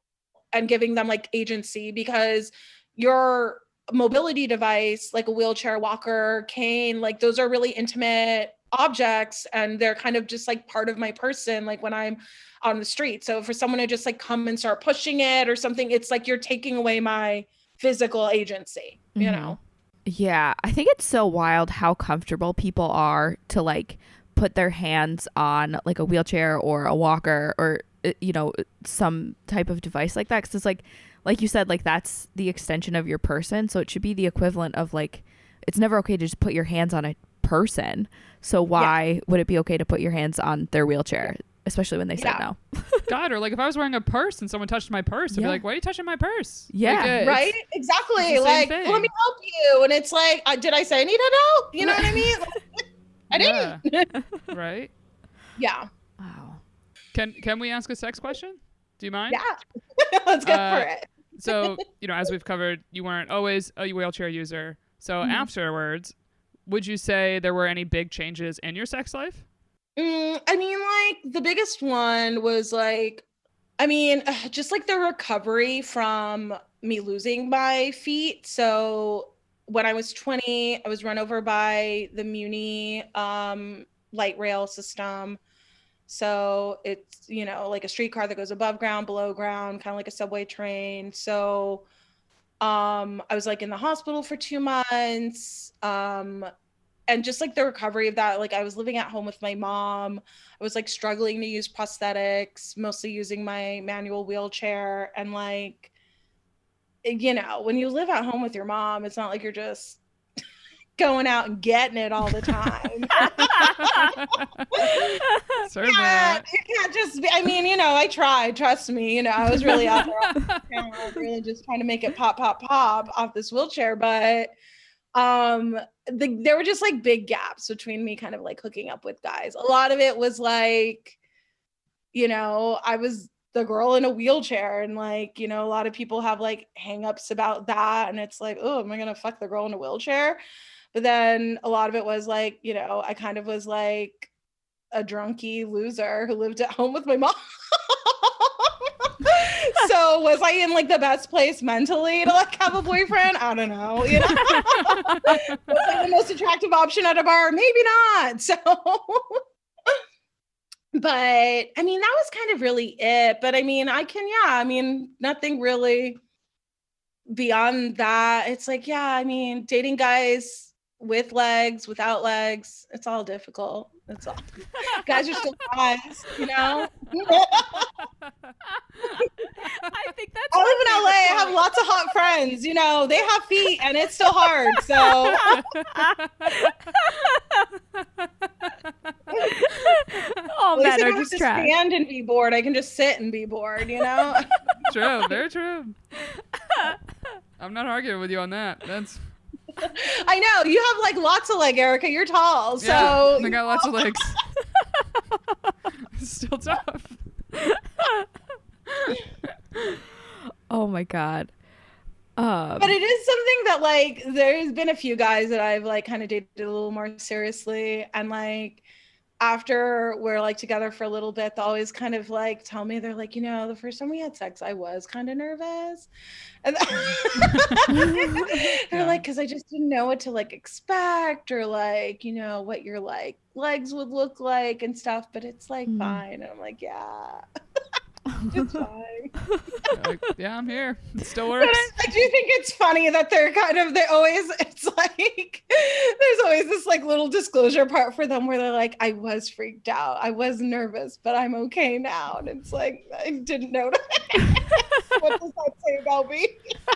and giving them like agency, because your mobility device, like a wheelchair, walker, cane, like those are really intimate objects, and they're kind of just like part of my person, like when I'm on the street. So for someone to just like come and start pushing it or something, it's like you're taking away my physical agency, you know? Yeah, I think it's so wild how comfortable people are to like put their hands on like a wheelchair or a walker or you know, some type of device like that, because it's like you said, like that's the extension of your person, so it should be the equivalent of like, it's never okay to just put your hands on a person, so why would it be okay to put your hands on their wheelchair, especially when they said no? God, or like if I was wearing a purse and someone touched my purse, I'd be like, why are you touching my purse? Yeah, like, right, exactly, like thing. Let me help you, and it's like, did I say I needed help? You know what I mean? I didn't. Right. Yeah. Wow. Can we ask a sex question? Do you mind? Yeah. Let's go for it. So, you know, as we've covered, you weren't always a wheelchair user. So afterwards, would you say there were any big changes in your sex life? I mean, like the biggest one was like, I mean, just like the recovery from me losing my feet. So when I was 20, I was run over by the Muni light rail system. So it's, you know, like a streetcar that goes above ground, below ground, kind of like a subway train. So I was like in the hospital for 2 months. And just like the recovery of that, like I was living at home with my mom. I was like struggling to use prosthetics, mostly using my manual wheelchair. And like, you know, when you live at home with your mom, it's not like you're just going out and getting it all the time. Certainly. Yeah, you can't just be, I mean, you know, I tried, trust me, you know, I was really out there really just trying to make it pop off this wheelchair. But there were just like big gaps between me kind of like hooking up with guys. A lot of it was like, you know, I was the girl in a wheelchair, and like, you know, a lot of people have like hangups about that, and it's like, oh, am I gonna fuck the girl in a wheelchair? But then a lot of it was like, you know, I kind of was like a drunky loser who lived at home with my mom. So was I in like the best place mentally to like have a boyfriend? I don't know, you know. Was I the most attractive option at a bar? Maybe not. So but I mean, that was kind of really it. But I mean, I mean, nothing really beyond that. It's like, yeah, I mean, dating guys with legs, without legs, it's all difficult. It's all guys are still guys, you know. I think that's. I live in LA. I have lots of hot friends. You know, they have feet, and it's still hard. So. Oh, men are just trash. Stand and be bored. I can just sit and be bored. You know. True. Very true. I'm not arguing with you on that. That's. I know you have like lots of leg, Erica. You're tall, so yeah, I got lots of legs. It's still tough. Oh my god. But it is something that like there's been a few guys that I've like kind of dated a little more seriously, and like after we're like together for a little bit, they always kind of like tell me, they're like, you know, the first time we had sex, I was kind of nervous. And they're like, because I just didn't know what to like expect, or like, you know, what your like legs would look like and stuff. But it's like fine. And I'm like, yeah. It's fine. Yeah, I'm here. It still works. But I do think it's funny that it's like there's always this like little disclosure part for them where they're like, I was freaked out, I was nervous, but I'm okay now. And it's like, I didn't know. What does that say about me?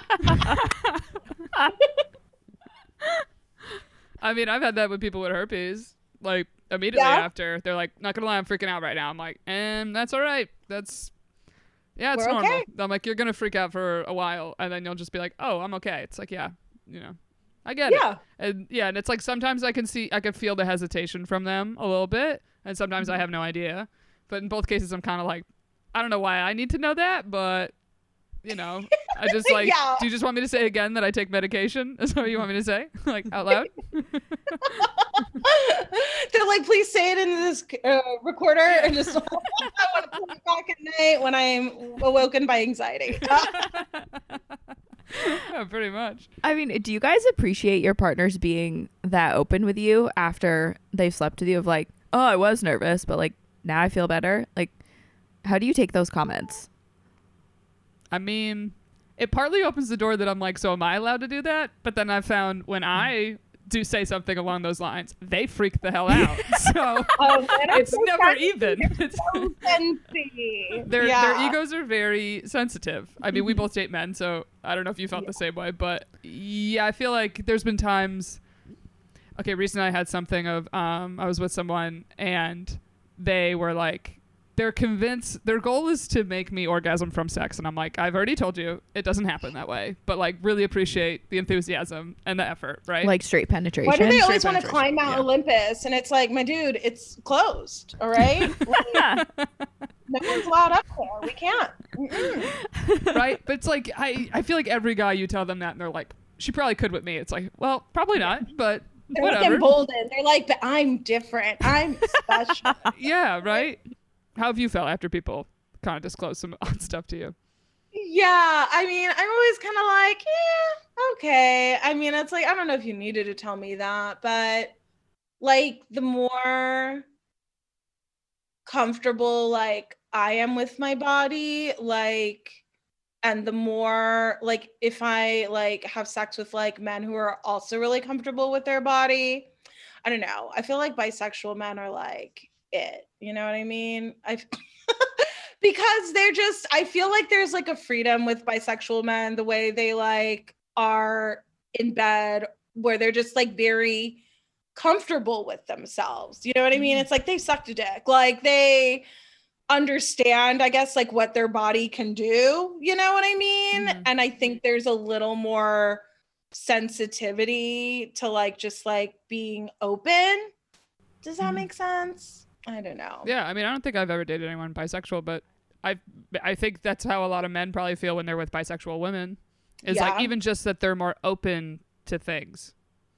I mean, I've had that with people with herpes. Like immediately after, they're like, not gonna lie, I'm freaking out right now. I'm like, that's all right. It's We're normal. Okay. I'm like, you're gonna freak out for a while, and then you'll just be like, oh, I'm okay. It's like, yeah, you know, I get it. And and it's like sometimes I can feel the hesitation from them a little bit, and sometimes I have no idea. But in both cases, I'm kind of like, I don't know why I need to know that, but you know, I just like, Yeah. do you just want me to say again that I take medication? Is that what you want me to say? Like out loud? They're like, please say it in this recorder, and just I want to play it back at night when I'm awoken by anxiety. Yeah, pretty much. I mean, do you guys appreciate your partners being that open with you after they've slept with you of like, oh, I was nervous, but like now I feel better? Like, how do you take those comments? I mean, it partly opens the door that I'm like, so am I allowed to do that? But then I've found when I do say something along those lines, they freak the hell out. So it's never even. It's, their egos are very sensitive. I mean, we both date men, so I don't know if you felt the same way, but yeah, I feel like there's been times. Okay, recently I had something of I was with someone and they were like, they're convinced their goal is to make me orgasm from sex, and I'm like, I've already told you it doesn't happen that way, but like really appreciate the enthusiasm and the effort, right? Like straight penetration. Why do they always Straight want to climb Mount Olympus? And it's like, my dude, it's closed. All right, like, no one's allowed up there. We can't. Right? But it's like I feel like every guy you tell them that and they're like, she probably could with me. It's like, well, probably not, but They're whatever. like emboldened. They're like, but I'm different. I'm special. Yeah, right? How have you felt after people kind of disclose some odd stuff to you? Yeah, I mean, I'm always kind of like, yeah, okay. I mean, it's like, I don't know if you needed to tell me that, but like the more comfortable like I am with my body, like, and the more like if I like have sex with like men who are also really comfortable with their body, I don't know. I feel like bisexual men are like it, you know what I mean? Because they're just, I feel like there's like a freedom with bisexual men, the way they like are in bed, where they're just like very comfortable with themselves. You know what I mean? It's like they sucked a dick. Like they understand, I guess, like what their body can do. You know what I mean? And I think there's a little more sensitivity to like just like being open. Does that make sense? I don't know. Yeah, I mean, I don't think I've ever dated anyone bisexual, but I think that's how a lot of men probably feel when they're with bisexual women. It's like even just that they're more open to things.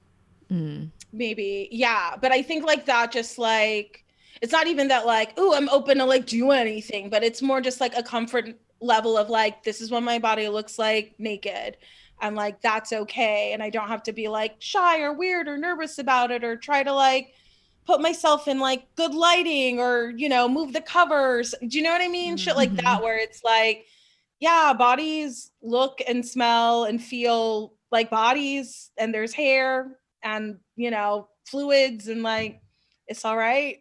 Maybe. Yeah. But I think like that just like, it's not even that like, oh, I'm open to like do anything, but it's more just like a comfort level of like, this is what my body looks like naked. And like, that's okay. And I don't have to be like shy or weird or nervous about it or try to like put myself in like good lighting or, you know, move the covers. Do you know what I mean? Shit like that, where it's like, yeah, bodies look and smell and feel like bodies, and there's hair and, you know, fluids, and like, it's all right.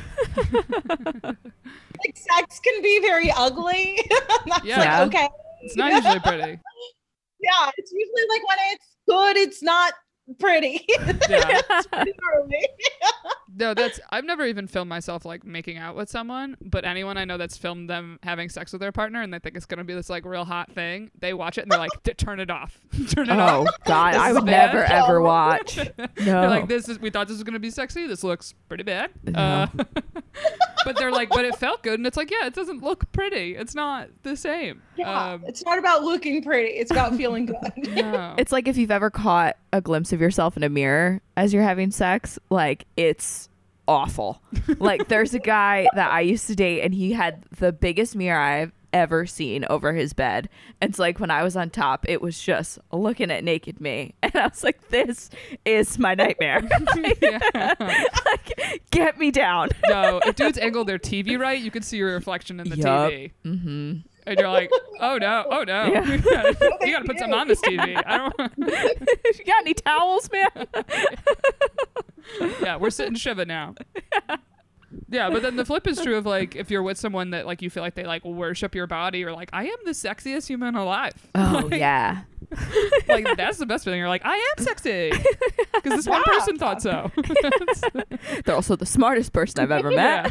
Like sex can be very ugly. That's like, okay. It's not usually pretty. Yeah, it's usually like when it's good, it's not pretty. Yeah. It's pretty early. No, I've never even filmed myself like making out with someone, but anyone I know that's filmed them having sex with their partner and they think it's gonna be this like real hot thing, they watch it and they're like, turn it off. Turn it off. Oh God, I would bad. never ever watch. No. They're like, we thought this was gonna be sexy. This looks pretty bad. No. But they're like, but it felt good, and it's like, yeah, it doesn't look pretty. It's not the same. Yeah, it's not about looking pretty. It's about feeling good. No. It's like if you've ever caught a glimpse of yourself in a mirror as you're having sex, like it's awful. Like there's a guy that I used to date and he had the biggest mirror I've ever seen over his bed. And it's like when I was on top, it was just looking at naked me. And I was like, this is my nightmare. Like, get me down. No, if dudes angle their TV right, you can see your reflection in the TV. Mm-hmm. And you're like, oh no. Yeah. You gotta put something on this TV. I don't. You got any towels, man? Yeah, we're sitting Shiva now. Yeah, but then the flip is true of like if you're with someone that like you feel like they like worship your body, or like, I am the sexiest human alive. Oh like, yeah. Like that's the best feeling. You're like, I am sexy because this one person thought so. They're also the smartest person I've ever met.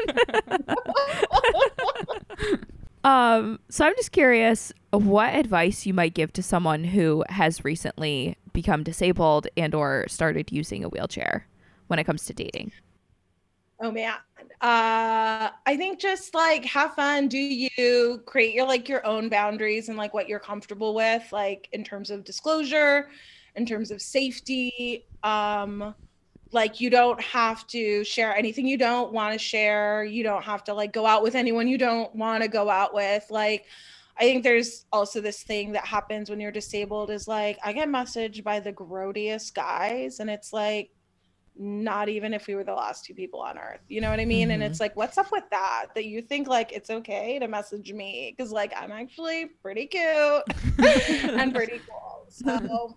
So I'm just curious what advice you might give to someone who has recently become disabled and or started using a wheelchair when it comes to dating. Oh man. I think just like have fun, do you, create your own boundaries and like what you're comfortable with, like in terms of disclosure, in terms of safety. Like you don't have to share anything you don't want to share. You don't have to like go out with anyone you don't want to go out with. Like I think there's also this thing that happens when you're disabled is like I get messaged by the grodiest guys and it's like not even if we were the last two people on earth, you know what I mean? And it's like, what's up with that you think like it's okay to message me because like I'm actually pretty cute and pretty cool, so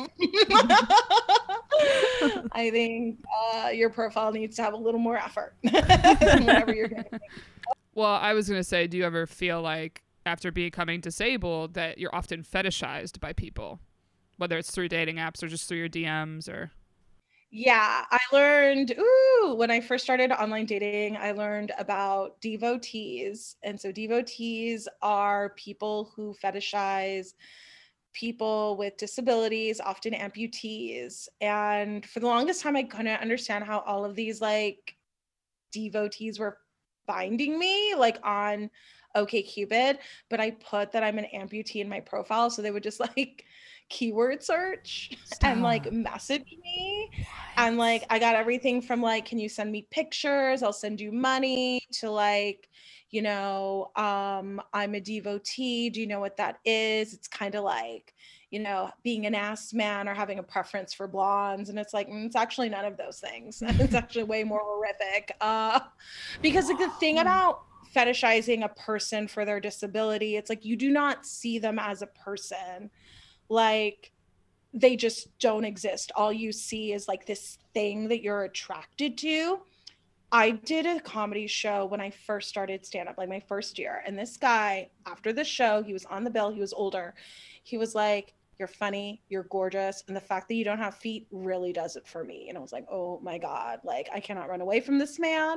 I think your profile needs to have a little more effort whenever you're doing it. Well, I was gonna say, do you ever feel like after becoming disabled that you're often fetishized by people, whether it's through dating apps or just through your DMs or? Yeah, I learned, when I first started online dating, I learned about devotees. And so devotees are people who fetishize people with disabilities, often amputees. And for the longest time, I couldn't understand how all of these like devotees were finding me like on OkCupid, but I put that I'm an amputee in my profile. So they would just like keyword search and like message me. And like I got everything from like, can you send me pictures? I'll send you money to like, you know, I'm a devotee. Do you know what that is? It's kind of like, you know, being an ass man or having a preference for blondes. And it's like, it's actually none of those things. It's actually way more horrific. Because like the thing about fetishizing a person for their disability, it's like you do not see them as a person. Like they just don't exist. All you see is like this thing that you're attracted to. I did a comedy show when I first started stand-up, like my first year. And this guy, after the show, he was on the bill, he was older. He was like, you're funny, you're gorgeous. And the fact that you don't have feet really does it for me. And I was like, oh my God, like I cannot run away from this man.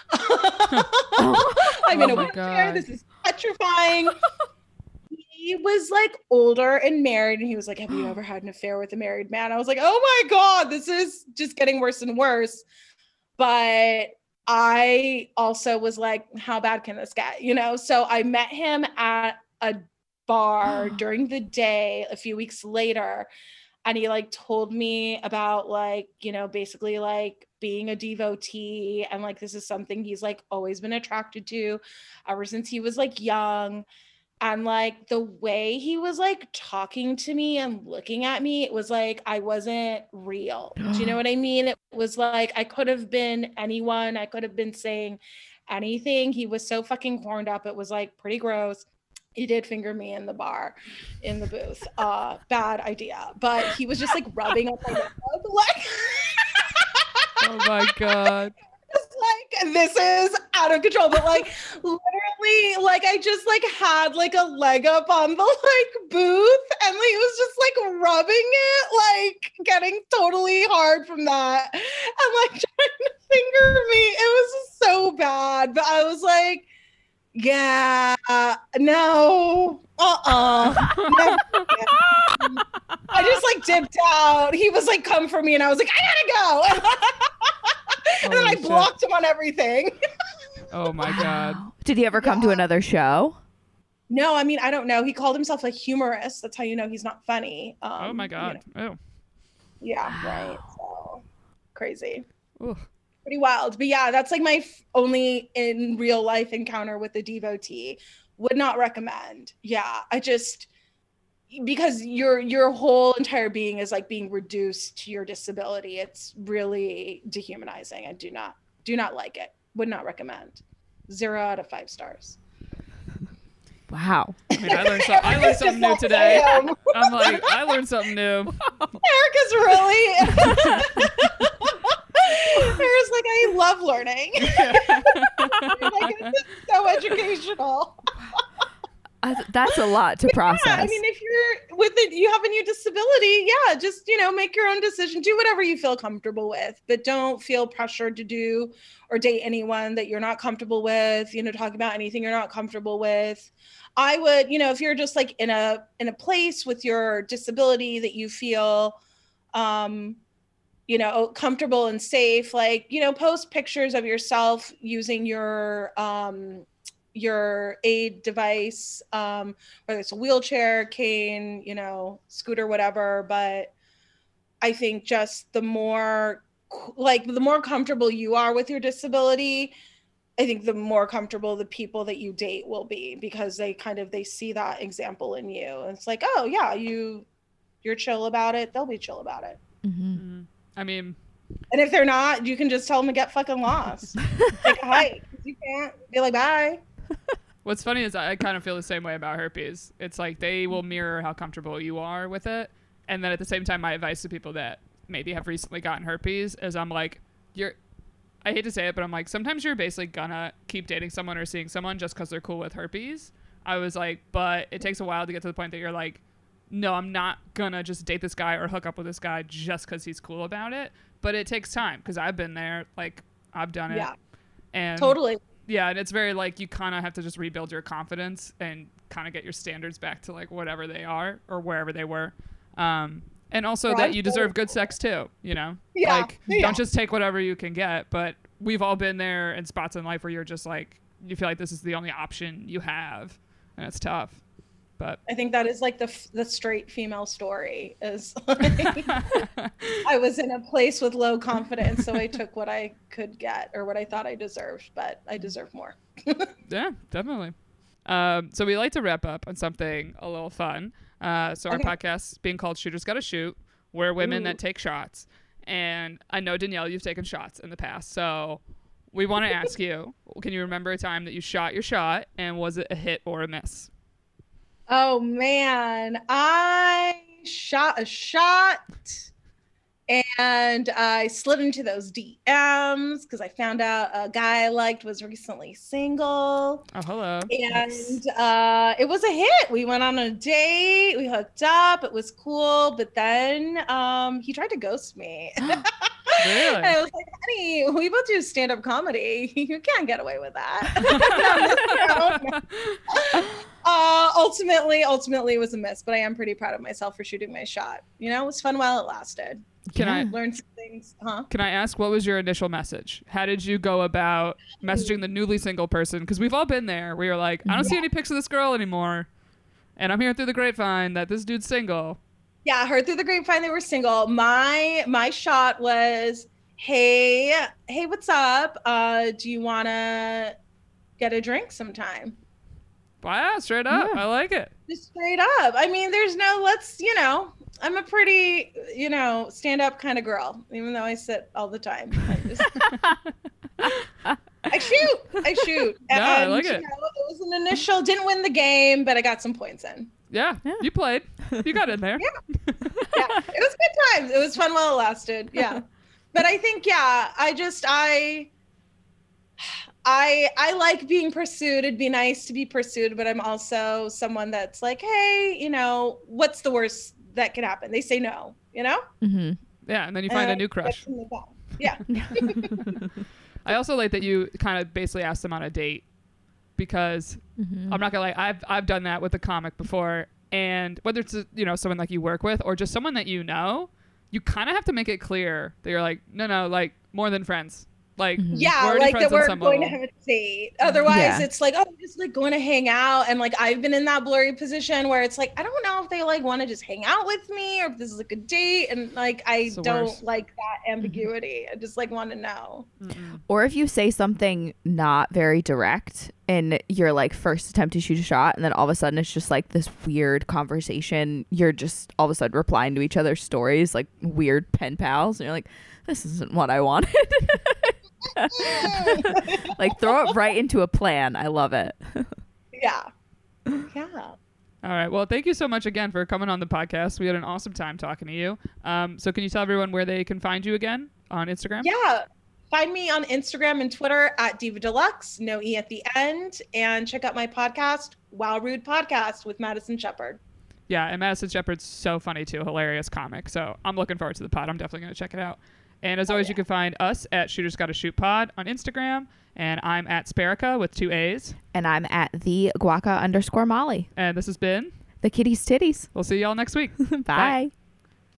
I'm in a wheelchair. This is petrifying. He was like older and married and he was like, have you ever had an affair with a married man? I was like, oh my God, this is just getting worse and worse. But I also was like, how bad can this get? You know, so I met him at a bar during the day a few weeks later. And he like told me about like, you know, basically like being a devotee. And like, this is something he's like always been attracted to ever since he was like young. And like the way he was like talking to me and looking at me, it was like I wasn't real. Do you know what I mean? It was like I could have been anyone. I could have been saying anything. He was so fucking horned up. It was like pretty gross. He did finger me in the bar, in the booth. Bad idea. But he was just like rubbing up my leg, like. Oh my God. Like this is out of control, but like literally like I just like had like a leg up on the like booth and like, he was just like rubbing it, like getting totally hard from that and like trying to finger me. It was so bad, but I was like, yeah, no, never. I just like dipped out. He was like, come for me, and I was like, I gotta go. And then I blocked him on everything. Oh my God. Did he ever come to another show? No, I mean, I don't know. He called himself like humorous. That's how you know he's not funny. Oh my God. You know. Oh. Yeah, right. So crazy. Ooh. Pretty wild. But yeah, that's like my only in real life encounter with a devotee. Would not recommend. Yeah, I just, because your whole entire being is like being reduced to your disability. It's really dehumanizing. I do not like it. Would not recommend. 0 out of 5 stars. Wow. I mean, I learned something new today. I'm like, I learned something new. Erica's really. Erica's like, I love learning. Like, it's so educational. That's a lot to process. Yeah, I mean, if you're with it, you have a new disability. Yeah, just, you know, make your own decision. Do whatever you feel comfortable with, but don't feel pressured to do or date anyone that you're not comfortable with, you know, talk about anything you're not comfortable with. I would, you know, if you're just like in a place with your disability that you feel, you comfortable and safe. Like, post pictures of yourself using your aid device, whether it's a wheelchair, cane, scooter, whatever. But I think just the more comfortable you are with your disability, I think the more comfortable the people that you date will be, because they see that example in you. And it's like, oh yeah, you're chill about it, they'll be chill about it. Mm-hmm. I mean, and if they're not, you can just tell them to get fucking lost. Take a hike. You can't be like, bye. What's funny is I kind of feel the same way about herpes. It's like they will mirror how comfortable you are with it. And then at the same time, my advice to people that maybe have recently gotten herpes is I'm like, I hate to say it, but I'm like, sometimes you're basically gonna keep dating someone or seeing someone just because they're cool with herpes. I was like, but it takes a while to get to the point that you're like, no, I'm not gonna just date this guy or hook up with this guy just because he's cool about it. But it takes time, because I've been there. Like, I've done it. Yeah. And totally. Yeah, and it's very like you kind of have to just rebuild your confidence and kind of get your standards back to like whatever they are or wherever they were. And also that you deserve good sex too, Yeah. Like, don't just take whatever you can get. But we've all been there in spots in life where you're just like, you feel like this is the only option you have, and it's tough. But I think that is like the straight female story is like, I was in a place with low confidence, so I took what I could get or what I thought I deserved, but I deserve more. Yeah, definitely. So we like to wrap up on something a little fun. So our podcast being called Shooters Gotta Shoot. We're women that take shots. And I know, Danielle, you've taken shots in the past. So we want to ask you, can you remember a time that you shot your shot, and was it a hit or a miss? Oh man, I shot a shot and I slid into those DMs because I found out a guy I liked was recently single. Oh, hello. And it was a hit. We went on a date, we hooked up, it was cool, but then he tried to ghost me. Really? And I was like, honey, we both do stand-up comedy. You can't get away with that. Ultimately it was a miss, but I am pretty proud of myself for shooting my shot. It was fun while it lasted. Can I learn some things? Can I ask, what was your initial message? How did you go about messaging the newly single person? Because we've all been there where you're like, I don't see any pics of this girl anymore, and I'm hearing through the grapevine that this dude's single. Yeah, I heard through the grapevine they were single. My shot was, hey, what's up? Do you want to get a drink sometime? Wow, straight up. Yeah. I like it. Just straight up. I mean, there's no, I'm a pretty, stand-up kind of girl, even though I sit all the time. I shoot. No, I like it. It was an initial, didn't win the game, but I got some points in. Yeah. You played. You got in there. Yeah, it was good times. It was fun while it lasted. Yeah. But I think, I like being pursued. It'd be nice to be pursued, but I'm also someone that's like, hey, what's the worst that can happen? They say no, Mm-hmm. Yeah, and then you find a new crush. Yeah. I also like that you kind of basically asked them on a date, because I'm not gonna lie, I've done that with a comic before, and whether it's someone like you work with or just someone that you kind of have to make it clear that you're like, no, like more than friends. Like, yeah, like that we're going to have a date. Otherwise, it's like, oh, I'm just like going to hang out. And like, I've been in that blurry position where it's like, I don't know if they like want to just hang out with me or if this is like a date. And like, I don't like that ambiguity. I just like want to know. Or if you say something not very direct in your like first attempt to shoot a shot, and then all of a sudden it's just like this weird conversation. You're just all of a sudden replying to each other's stories like weird pen pals. And you're like, this isn't what I wanted. Like, throw it right into a plan. I love it. Yeah. All right. Well, thank you so much again for coming on the podcast. We had an awesome time talking to you. So can you tell everyone where they can find you again on Instagram? Yeah. Find me on Instagram and Twitter at Diva Deluxe, no E at the end, and check out my podcast, Wow Rude Podcast with Madison Shepard. Yeah, and Madison Shepard's so funny too, hilarious comic. So I'm looking forward to the pod. I'm definitely going to check it out. And as always, you can find us at Shooters Gotta Shoot Pod on Instagram. And I'm at Sparica with 2 A's. And I'm at the Guaca _Molly. And this has been The Kitty's Titties. We'll see y'all next week. Bye.